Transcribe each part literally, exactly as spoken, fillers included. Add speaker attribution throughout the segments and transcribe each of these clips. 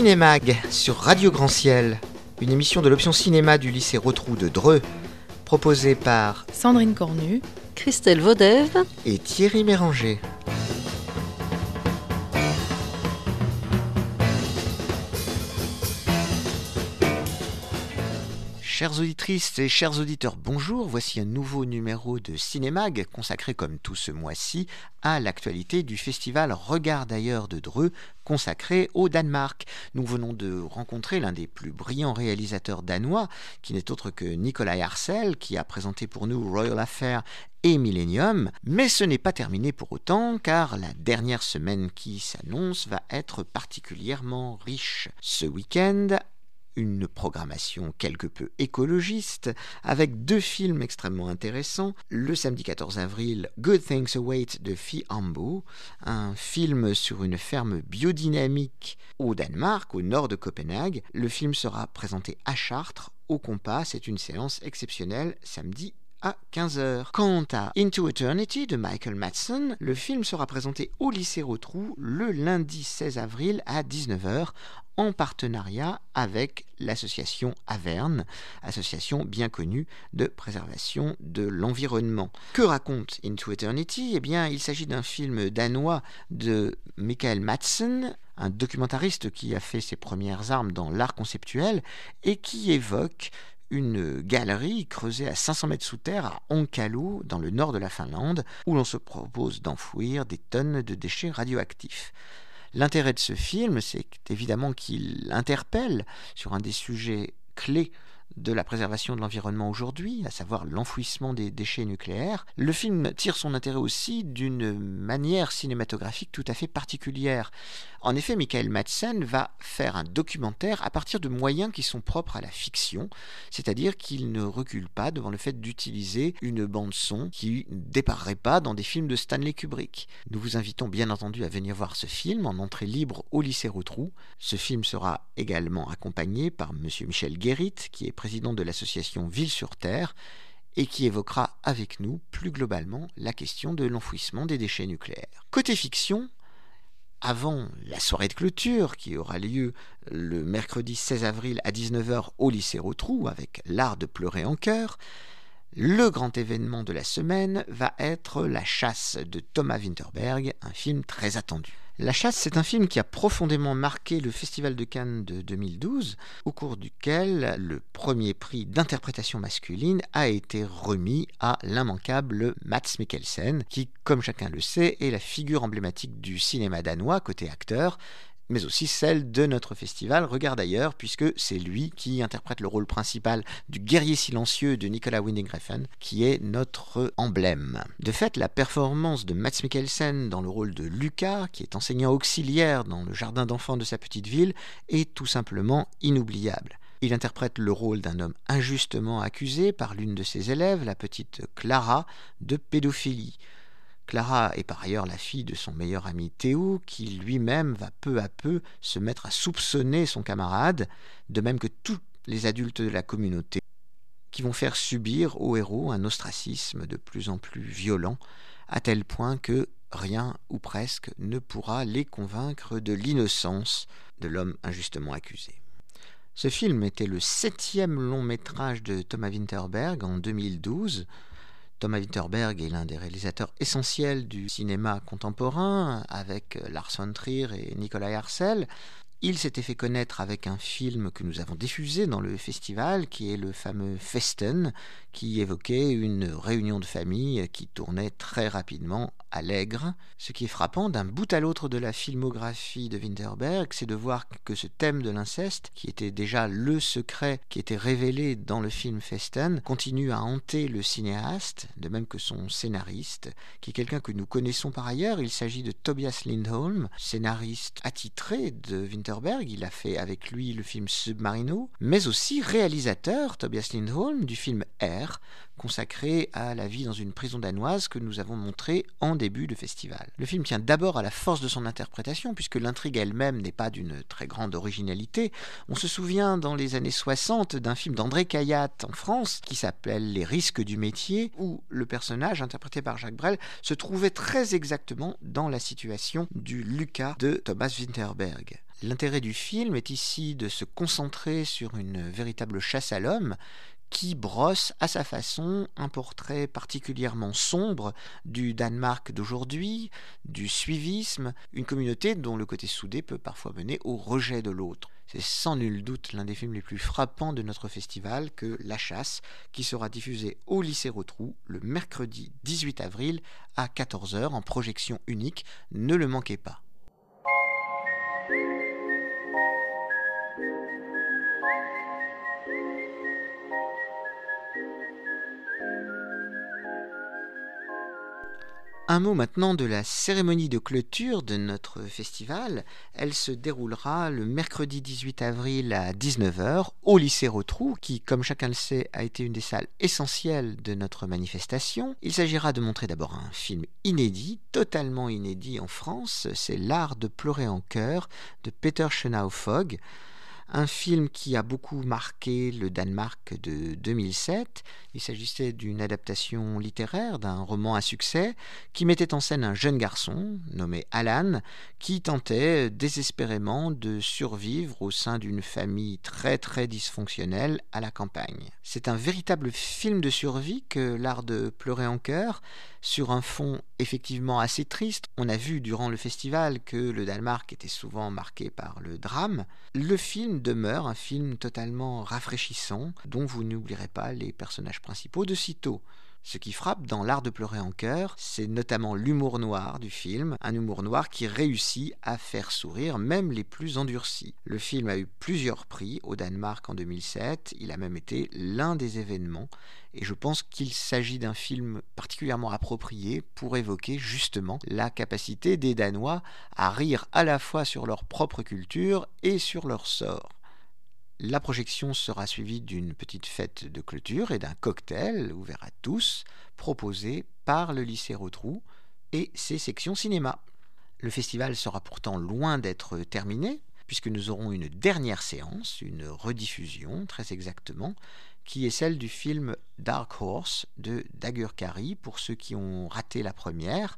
Speaker 1: Cinémag sur Radio Grand Ciel, une émission de l'option cinéma du lycée Rotrou de Dreux, proposée par
Speaker 2: Sandrine Cornu,
Speaker 3: Christelle Vaudève
Speaker 1: et Thierry Méranger. Chères auditrices et chers auditeurs, bonjour, voici un nouveau numéro de Cinémag consacré comme tout ce mois-ci à l'actualité du festival Regard d'ailleurs de Dreux consacré au Danemark. Nous venons de rencontrer l'un des plus brillants réalisateurs danois qui n'est autre que Nikolaj Arcel qui a présenté pour nous Royal Affair et Millennium, mais ce n'est pas terminé pour autant car la dernière semaine qui s'annonce va être particulièrement riche. Ce week-end, une programmation quelque peu écologiste, avec deux films extrêmement intéressants. Le samedi quatorze avril, Good Things Await de Phi Ambo, un film sur une ferme biodynamique au Danemark, au nord de Copenhague. Le film sera présenté à Chartres, au Compas. C'est une séance exceptionnelle, samedi à quinze heures. Quant à Into Eternity de Michael Madsen, le film sera présenté au lycée Rotrou le lundi seize avril à dix-neuf heures en partenariat avec l'association Averne, association bien connue de préservation de l'environnement. Que raconte Into Eternity ? Eh bien, il s'agit d'un film danois de Michael Madsen, un documentariste qui a fait ses premières armes dans l'art conceptuel et qui évoque une galerie creusée à cinq cents mètres sous terre à Onkalo, dans le nord de la Finlande, où l'on se propose d'enfouir des tonnes de déchets radioactifs. L'intérêt de ce film, c'est évidemment qu'il interpelle sur un des sujets clés de la préservation de l'environnement aujourd'hui, à savoir l'enfouissement des déchets nucléaires. Le film tire son intérêt aussi d'une manière cinématographique tout à fait particulière. En effet, Michael Madsen va faire un documentaire à partir de moyens qui sont propres à la fiction, c'est-à-dire qu'il ne recule pas devant le fait d'utiliser une bande-son qui ne déparerait pas dans des films de Stanley Kubrick. Nous vous invitons bien entendu à venir voir ce film en entrée libre au lycée Rotrou. Ce film sera également accompagné par monsieur Michel Guérit, qui est président de l'association Ville sur Terre, et qui évoquera avec nous plus globalement la question de l'enfouissement des déchets nucléaires. Côté fiction, avant la soirée de clôture qui aura lieu le mercredi seize avril à dix-neuf heures au lycée Rotrou avec l'art de pleurer en chœur, le grand événement de la semaine va être La Chasse de Thomas Vinterberg, un film très attendu. La Chasse, c'est un film qui a profondément marqué le Festival de Cannes de deux mille douze, au cours duquel le premier prix d'interprétation masculine a été remis à l'immanquable Mads Mikkelsen, qui, comme chacun le sait, est la figure emblématique du cinéma danois côté acteur, mais aussi celle de notre festival Regard d'ailleurs, puisque c'est lui qui interprète le rôle principal du guerrier silencieux de Nicolas Winding Refn, qui est notre emblème. De fait, la performance de Mads Mikkelsen dans le rôle de Lucas, qui est enseignant auxiliaire dans le jardin d'enfants de sa petite ville, est tout simplement inoubliable. Il interprète le rôle d'un homme injustement accusé par l'une de ses élèves, la petite Clara, de pédophilie. Clara est par ailleurs la fille de son meilleur ami Théo, qui lui-même va peu à peu se mettre à soupçonner son camarade, de même que tous les adultes de la communauté, qui vont faire subir au héros un ostracisme de plus en plus violent, à tel point que rien, ou presque, ne pourra les convaincre de l'innocence de l'homme injustement accusé. Ce film était le septième long métrage de Thomas Vinterberg en deux mille douze. Thomas Vinterberg est l'un des réalisateurs essentiels du cinéma contemporain, avec Lars von Trier et Nikolaj Arcel. Il s'était fait connaître avec un film que nous avons diffusé dans le festival, qui est le fameux Festen, qui évoquait une réunion de famille qui tournait très rapidement à l'aigre. Ce qui est frappant d'un bout à l'autre de la filmographie de Vinterberg, c'est de voir que ce thème de l'inceste, qui était déjà le secret qui était révélé dans le film Festen, continue à hanter le cinéaste, de même que son scénariste, qui est quelqu'un que nous connaissons par ailleurs. Il s'agit de Tobias Lindholm, scénariste attitré de Vinterberg. Il a fait avec lui le film Submarino, mais aussi réalisateur, Tobias Lindholm, du film R, consacré à la vie dans une prison danoise que nous avons montré en début de festival. Le film tient d'abord à la force de son interprétation, puisque l'intrigue elle-même n'est pas d'une très grande originalité. On se souvient dans les années soixante d'un film d'André Cayatte en France qui s'appelle Les risques du métier, où le personnage interprété par Jacques Brel se trouvait très exactement dans la situation du Lucas de Thomas Vinterberg. L'intérêt du film est ici de se concentrer sur une véritable chasse à l'homme qui brosse à sa façon un portrait particulièrement sombre du Danemark d'aujourd'hui, du suivisme, une communauté dont le côté soudé peut parfois mener au rejet de l'autre. C'est sans nul doute l'un des films les plus frappants de notre festival que La Chasse, qui sera diffusé au lycée Rotrou le mercredi dix-huit avril à quatorze heures en projection unique. Ne le manquez pas. Un mot maintenant de la cérémonie de clôture de notre festival. Elle se déroulera le mercredi dix-huit avril à dix-neuf heures au lycée Rotrou, qui, comme chacun le sait, a été une des salles essentielles de notre manifestation. Il s'agira de montrer d'abord un film inédit, totalement inédit en France. C'est L'art de pleurer en chœur de Peter Schönau-Fogg. Un film qui a beaucoup marqué le Danemark de deux mille sept. Il s'agissait d'une adaptation littéraire d'un roman à succès qui mettait en scène un jeune garçon nommé Allan qui tentait désespérément de survivre au sein d'une famille très très dysfonctionnelle à la campagne. C'est un véritable film de survie que L'art de pleurer en chœur, sur un fond effectivement assez triste. On a vu durant le festival que le Danemark était souvent marqué par le drame. Le film demeure un film totalement rafraîchissant dont vous n'oublierez pas les personnages principaux de sitôt. Ce qui frappe dans L'art de pleurer en chœur, c'est notamment l'humour noir du film, un humour noir qui réussit à faire sourire même les plus endurcis. Le film a eu plusieurs prix au Danemark en deux mille sept, il a même été l'un des événements, et je pense qu'il s'agit d'un film particulièrement approprié pour évoquer justement la capacité des Danois à rire à la fois sur leur propre culture et sur leur sort. La projection sera suivie d'une petite fête de clôture et d'un cocktail ouvert à tous, proposé par le lycée Rotrou et ses sections cinéma. Le festival sera pourtant loin d'être terminé, puisque nous aurons une dernière séance, une rediffusion très exactement, qui est celle du film Dark Horse de Dagur Kari, pour ceux qui ont raté la première.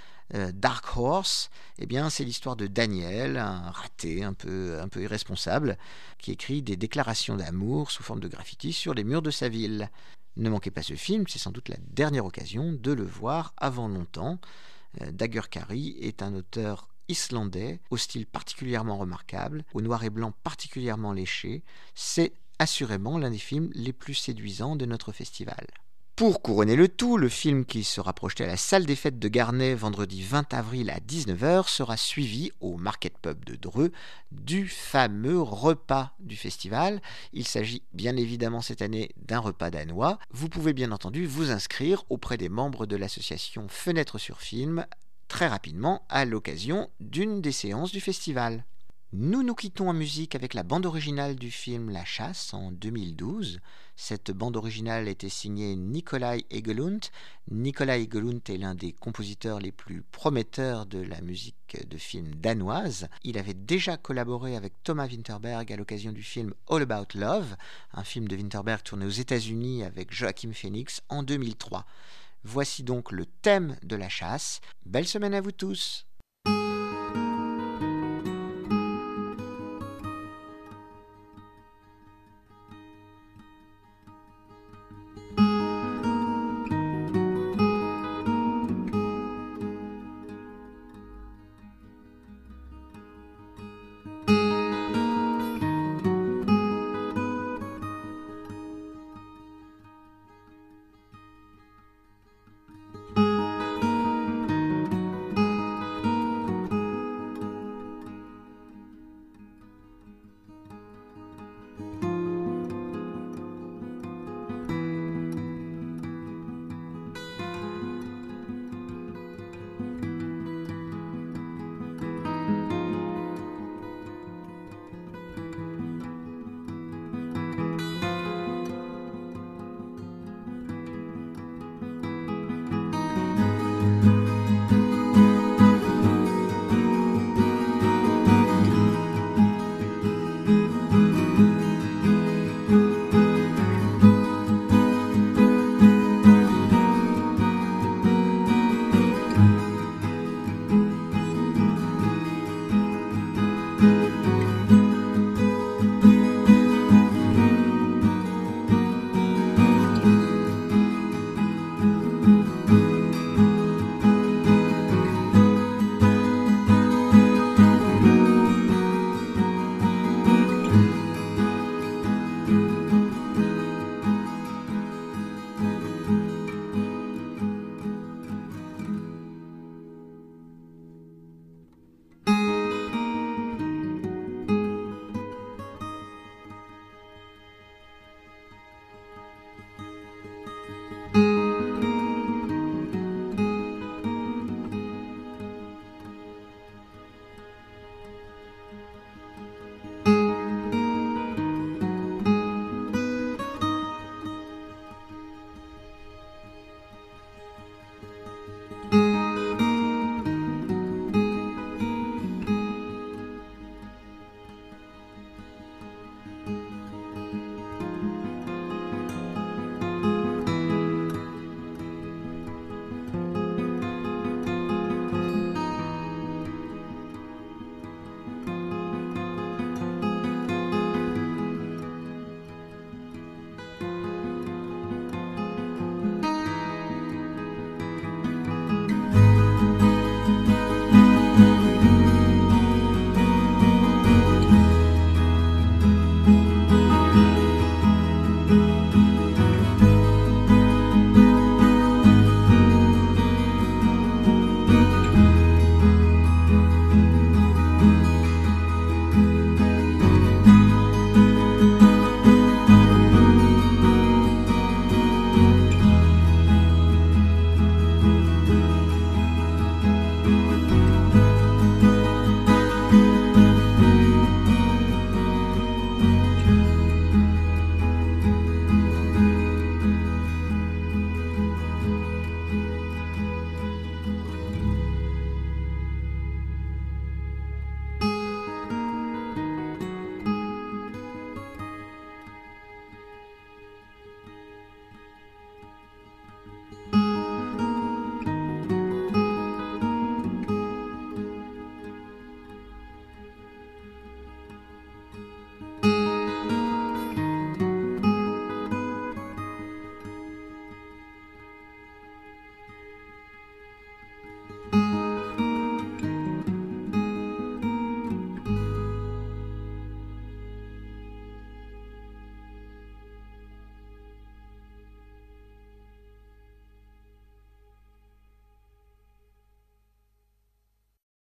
Speaker 1: Dark Horse, eh bien, c'est l'histoire de Daniel, un raté un peu, un peu irresponsable, qui écrit des déclarations d'amour sous forme de graffiti sur les murs de sa ville. Ne manquez pas ce film, c'est sans doute la dernière occasion de le voir avant longtemps. Dagur Kari est un auteur islandais, au style particulièrement remarquable, au noir et blanc particulièrement léché. C'est assurément l'un des films les plus séduisants de notre festival. Pour couronner le tout, le film qui sera projeté à la salle des fêtes de Garnay vendredi vingt avril à dix-neuf heures sera suivi au Market Pub de Dreux du fameux repas du festival. Il s'agit bien évidemment cette année d'un repas danois. Vous pouvez bien entendu vous inscrire auprès des membres de l'association Fenêtre sur Film très rapidement à l'occasion d'une des séances du festival. Nous nous quittons en musique avec la bande originale du film La Chasse en deux mille douze. Cette bande originale était signée Nikolai Egelund. Nikolai Egelund est l'un des compositeurs les plus prometteurs de la musique de film danoise. Il avait déjà collaboré avec Thomas Vinterberg à l'occasion du film All About Love, un film de Vinterberg tourné aux États-Unis avec Joaquin Phoenix en deux mille trois. Voici donc le thème de La Chasse. Belle semaine à vous tous!